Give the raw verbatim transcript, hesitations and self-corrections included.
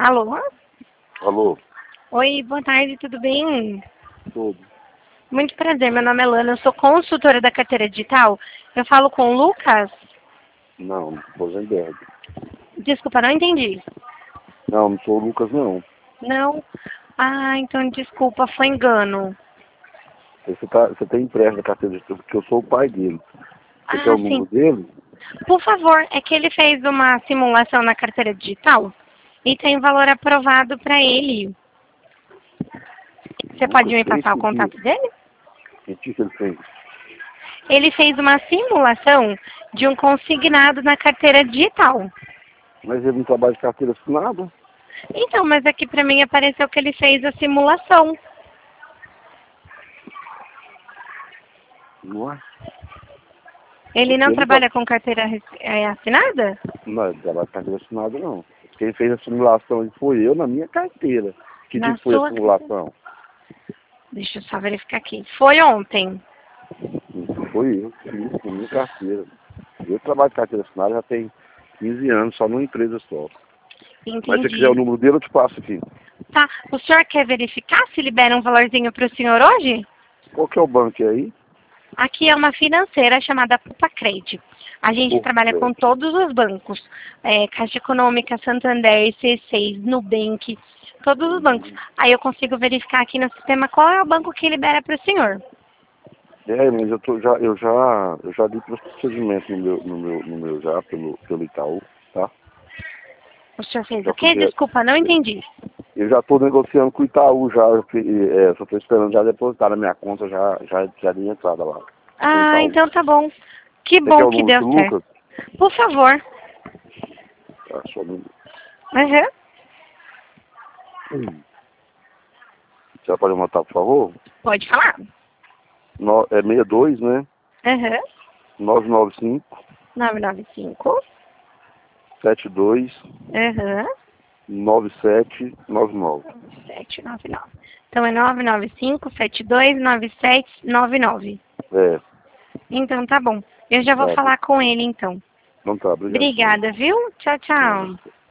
Alô? Alô? Oi, boa tarde, tudo bem? Tudo. Muito prazer, meu nome é Lana, eu sou consultora da carteira digital. Eu falo com o Lucas? Não, Rosenberg. Desculpa, não entendi. Não, não sou o Lucas, não. Não? Ah, então desculpa, foi engano. Você, tá, você tem impresso da carteira digital, porque eu sou o pai dele. Você quer Ah, o número sim. dele? Por favor, é que ele fez uma simulação na carteira digital e tem valor aprovado para ele. Você pode Lucas me fez passar o que dia? contato dele? Que dia que ele fez? Ele fez uma simulação de um consignado na carteira digital. Mas ele não trabalha de carteira assinada? Então, mas aqui para mim apareceu que ele fez a simulação. Não é? Ele Porque não ele tá... trabalha com carteira é, assinada? Não, ele trabalha de carteira assinada, não. Quem fez a simulação foi eu na minha carteira. Que dia Na que foi a sua carteira? simulação? Deixa eu só verificar aqui. Foi ontem. Foi eu que fiz na minha carteira. Eu trabalho de carteira assinada já tem quinze anos, só numa empresa só. Mas se você quiser o Entendi. número dele, eu te passo aqui. Tá. O senhor quer verificar se libera um valorzinho para o senhor hoje? Qual que é o banco aí? Aqui é uma financeira chamada Pupacred. A gente Por trabalha com crédito. todos os bancos. É, Caixa Econômica, Santander, C seis, Nubank, todos os bancos. Aí eu consigo verificar aqui no sistema qual é o banco que libera para o senhor. É, mas eu, tô, já, eu já eu já dei procedimento no meu, no meu, no meu já, pelo, pelo Itaú, tá? O senhor fez Já o fui quê? ver- Desculpa, não entendi. eu já estou negociando com o Itaú já, eu, fi- é, só estou esperando já depositar na minha conta, já, já, já dei entrada lá. Com o Ah, Itaú. então tá bom. Que Você quer bom o que número deu do certo. Lucas? Por favor. Tá, só um minuto. Uhum. Hum. Você pode anotar, por favor? Pode falar. No, é sessenta e dois, né? Uhum. nove nove cinco, nove nove cinco. sete dois, Uhum. nove sete nove nove. sete nove nove. Então é nove nove cinco, sete dois, nove sete nove nove. É, Então tá bom. Eu já vou tá. falar com ele então. Não tá, obrigado. Obrigada, viu? Tchau, tchau. Não.